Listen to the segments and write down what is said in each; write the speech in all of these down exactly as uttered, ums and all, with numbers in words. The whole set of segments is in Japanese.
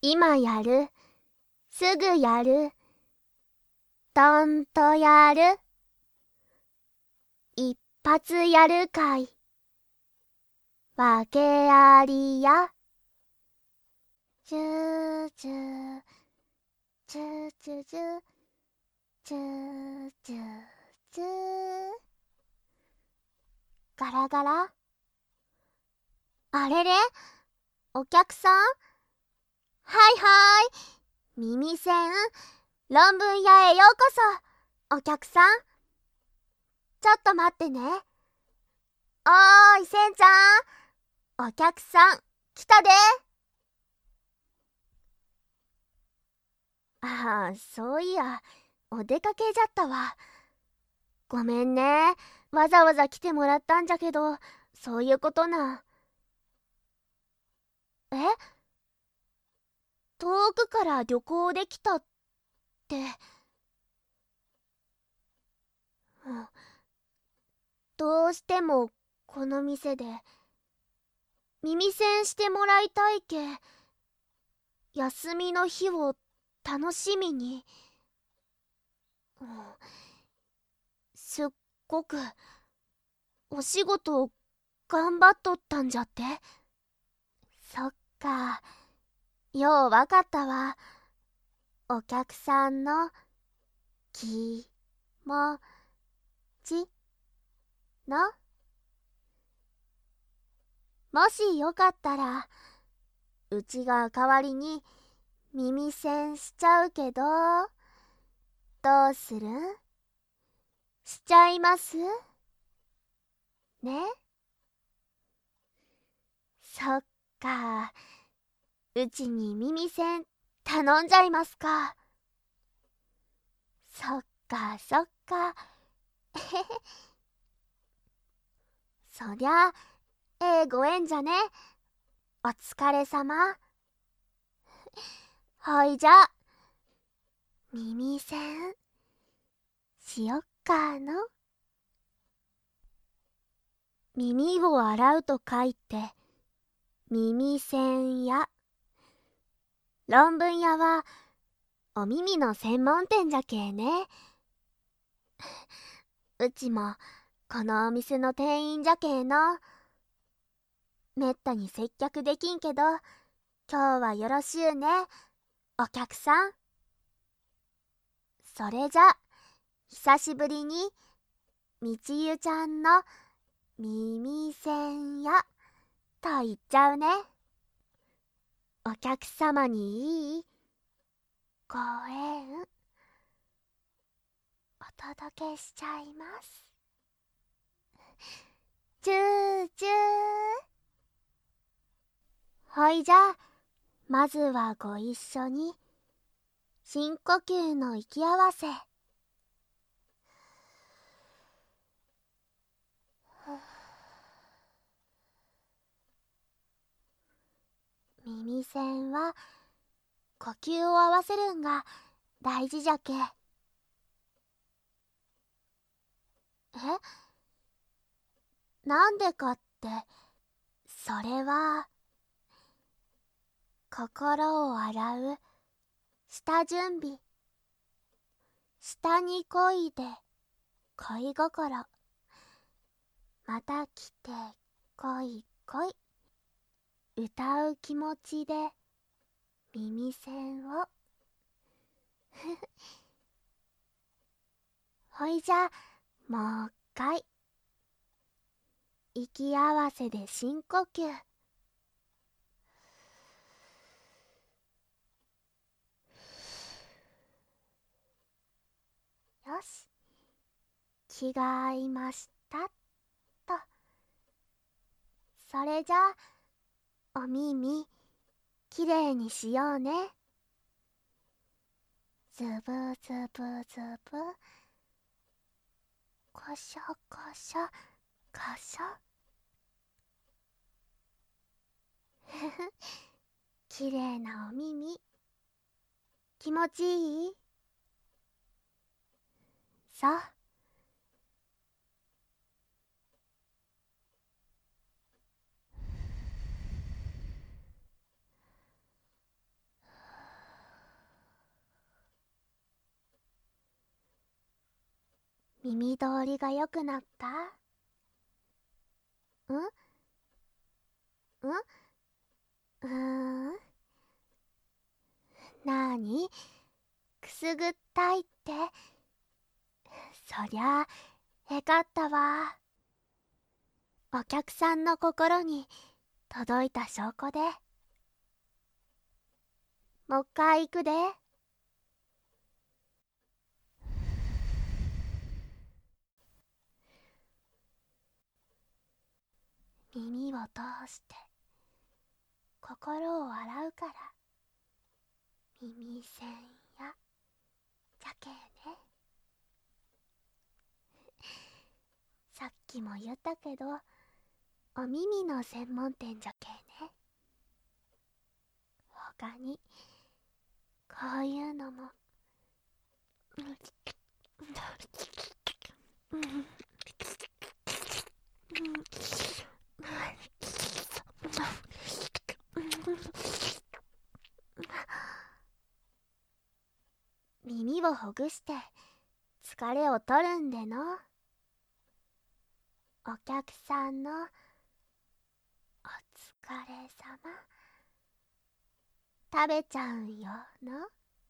今やる、すぐやる、どんとやる、一発やるかい、わけありや。チューチュー、チューチューチュー、チューチューチュー。ガラガラ。あれれ、お客さん？はいはい、耳栓、論文屋へようこそ。お客さん、ちょっと待ってね。おーい、せんちゃん、お客さん、来たで。ああ、そういや、お出かけじゃったわ。ごめんね。わざわざ来てもらったんじゃけど、そういうことな。え？遠くから旅行できたって。うん、どうしてもこの店で耳栓してもらいたいけ。休みの日を楽しみに。うん、すっごくお仕事頑張っとったんじゃって。そっか、ようわかったわ。お客さんの気持ちの。もしよかったら、うちが代わりに耳栓しちゃうけど、どうする？しちゃいますね。そっか、うちに耳栓頼んじゃいますか。そっかそっか。そりゃええご縁じゃね。お疲れさま。ほいじゃ、耳栓しよっかの。耳を洗うと書いて耳栓屋。論文屋はお耳の専門店じゃけえね。うちもこのお店の店員じゃけえの。めったに接客できんけど、今日はよろしゅうね、お客さん。それじゃ、久しぶりにみちゆちゃんの耳栓屋と言っちゃうね。お客様にいいご縁お届けしちゃいます。チューチュー。ほいじゃ、まずはご一緒に深呼吸の息合わせ。耳栓は呼吸を合わせるんが大事じゃけ。え？なんでかって、それは心を洗う下準備。下に恋で恋心、また来て恋恋、歌う気持ちで耳栓を。ほいじゃ、もう一回息合わせで深呼吸。よし、気が合いましたと。それじゃあ、お耳きれいにしようね。ズブズブズブ、こしょこしょこしょ。ふふ、きれいなお耳、気持ちいい？そう。 耳通りが良くなった？んんうーん。なーに？くすぐったいって。そりゃあ、へかったわ。お客さんの心に届いた証拠で。もっかい行くで。耳を通して心を洗うから。耳栓やじゃけえね。さっきも言ったけど、お耳の専門店じゃけえね。他にこういうのも耳をほぐして疲れを取るんでの。お客さんのお疲れさま食べちゃうんよの。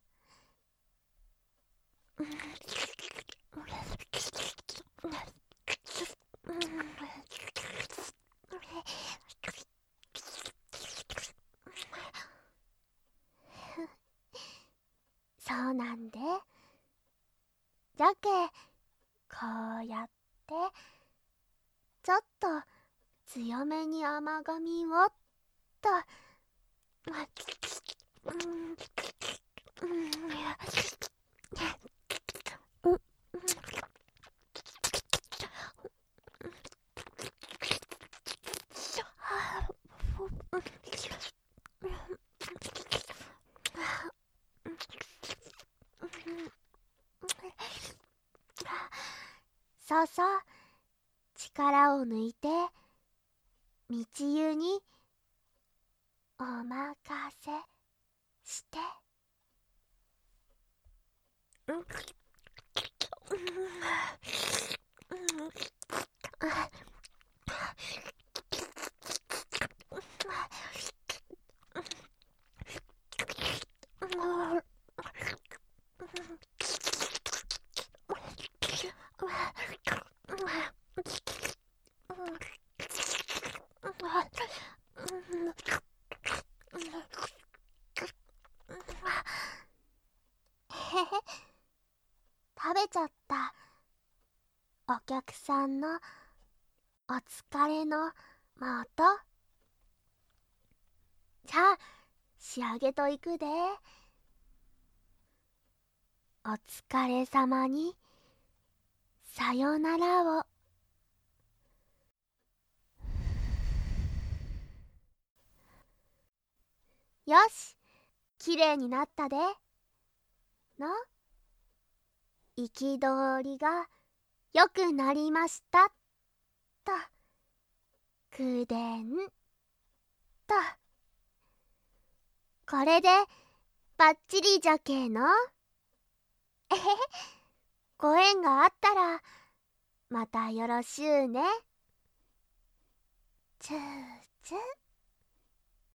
そうなんで。じゃけこうやってちょっと強めに甘噛みをっと。そうそう、力を抜いて道湯にお任せして。へへ、食べちゃった。お客さんのお疲れのもと。じゃあ仕上げといくで。お疲れさまにさよならを。よし、きれいになったでの。憤りがよくなりましたと。くでんと。これでバッチリじゃけえの。えへへ、ご縁があったらまたよろしゅうね。チューチュー。